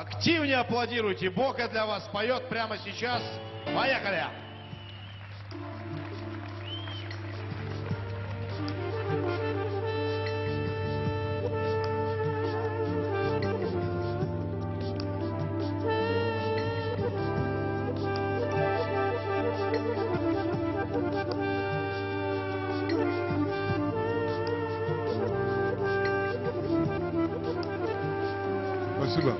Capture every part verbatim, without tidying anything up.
Активнее аплодируйте. Бока для вас поет прямо сейчас. Поехали! Спасибо.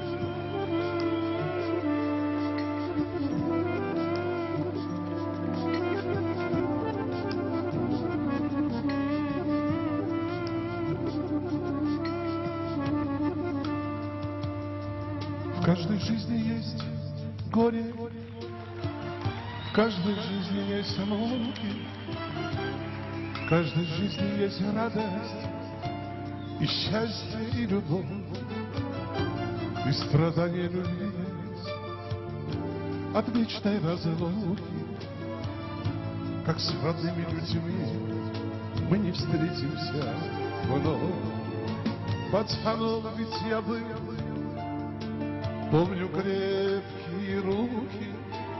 В каждой жизни есть горе, в каждой жизни есть муки, в каждой жизни есть радость и счастье, и любовь. И страдания любви от вечной разлуки, как с родными людьми мы не встретимся вновь. Пацаном ведь я был, помню крепкие руки,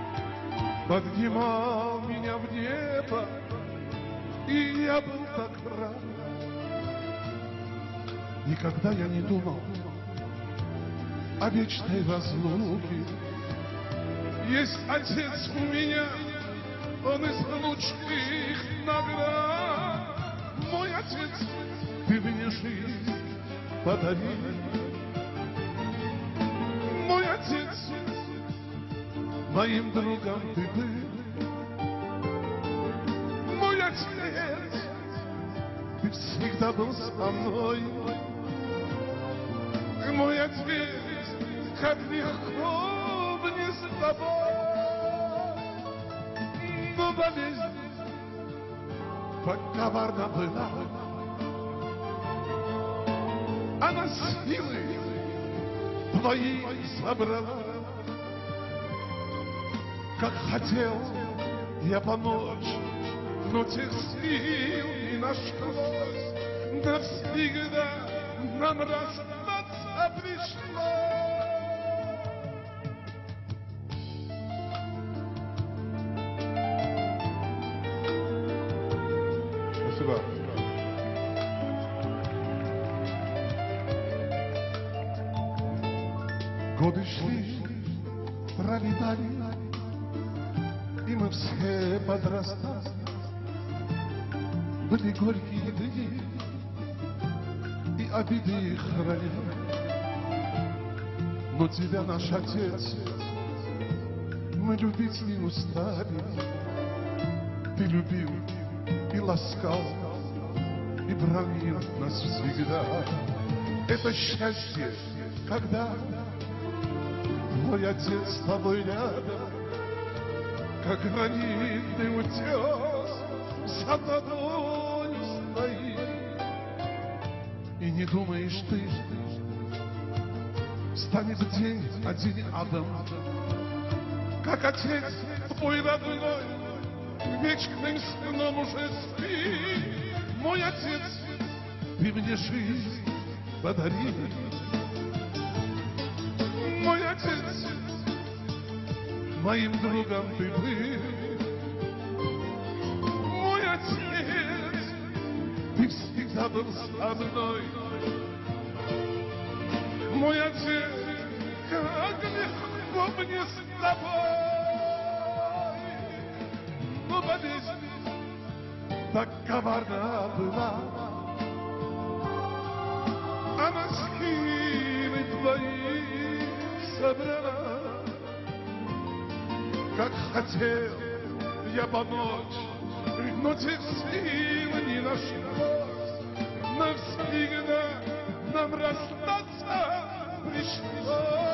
поднимал меня в небо, и я был так рад. Никогда я не думал о вечной разлуке. Есть отец у меня, он из лучших наград. Мой отец, ты мне жизнь подарил. Мой отец, моим другом ты был. Мой отец, ты всегда был со мной. Мой отец, как легко мне с тобой, но болезнь так коварна была, она силы твои собрала. Как хотел я помочь, но тех сил не нашлось. Навсегда нам расстаться пришлось. Спасибо. Годы шли, пролетали, и мы все подрастали. Были горькие дни, и обиды хранили. Но тебя, наш отец, мы любить не устали. Ты любил и ласкал, и бранил нас всегда. Это счастье, когда твой отец с тобой рядом, как гранитный утес за ладонью стоит. И не думаешь ты, станет день один адом, как отец твой родной вечным сном уже спит. Мой отец, ты мне жизнь подарил. Мой отец, моим другом ты был. Мой отец, ты всегда был со мной. Мой отец, как легко мне с тобой. Но болезнь так коварна была, она силы твои собрала. Как хотел я помочь, но тех сил не нашлось. Навсегда нам расстаться пришлось.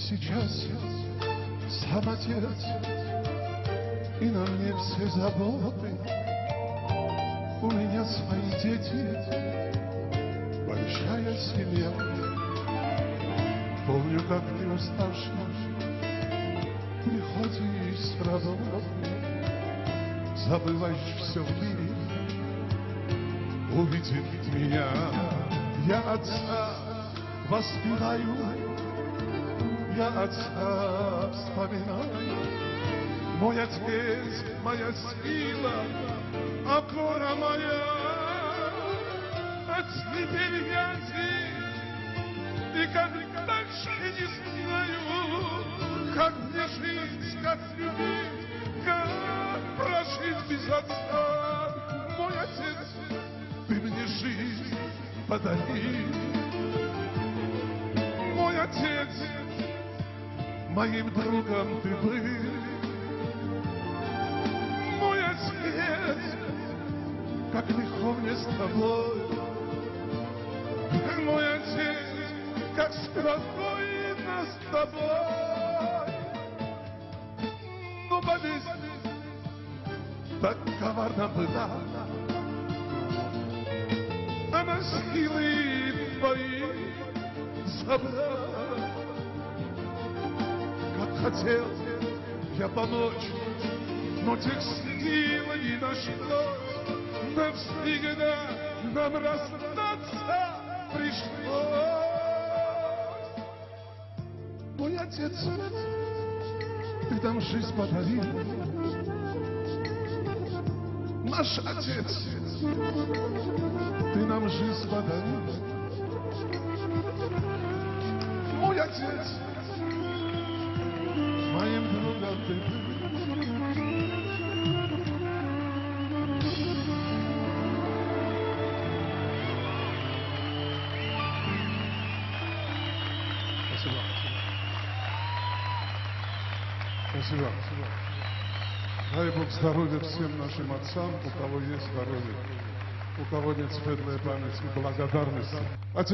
сейчас сам отец, и на мне все заботы. У меня свои дети, большая семья. Помню, как не уставший приходишь с работы, забываешь все в мире, увидеть меня. Я отца воспеваю, я отца вспоминаю. Мой отец, моя сила, опора моя. А теперь я здесь, и как дальше не знаю, как мне жить, как любить, как прожить без отца. Мой отец, ты мне жизнь подари. Мой отец, моим другом ты был. Мой отец, как легко мне с тобой. Мой отец, как спокойно с тобой. Ну, болезнь так коварна была, она силы твои забрала. Как хотел я помочь, но тех сил не нашлось. Навсегда нам расстаться пришлось. Мой отец, ты нам жизнь подарил. Наш отец, ты нам жизнь подарил. Мой отец, моим другом ты был. Спасибо. Спасибо. Дай Бог здоровья всем нашим отцам, у кого есть здоровье, у кого нет светлой памяти, благодарности.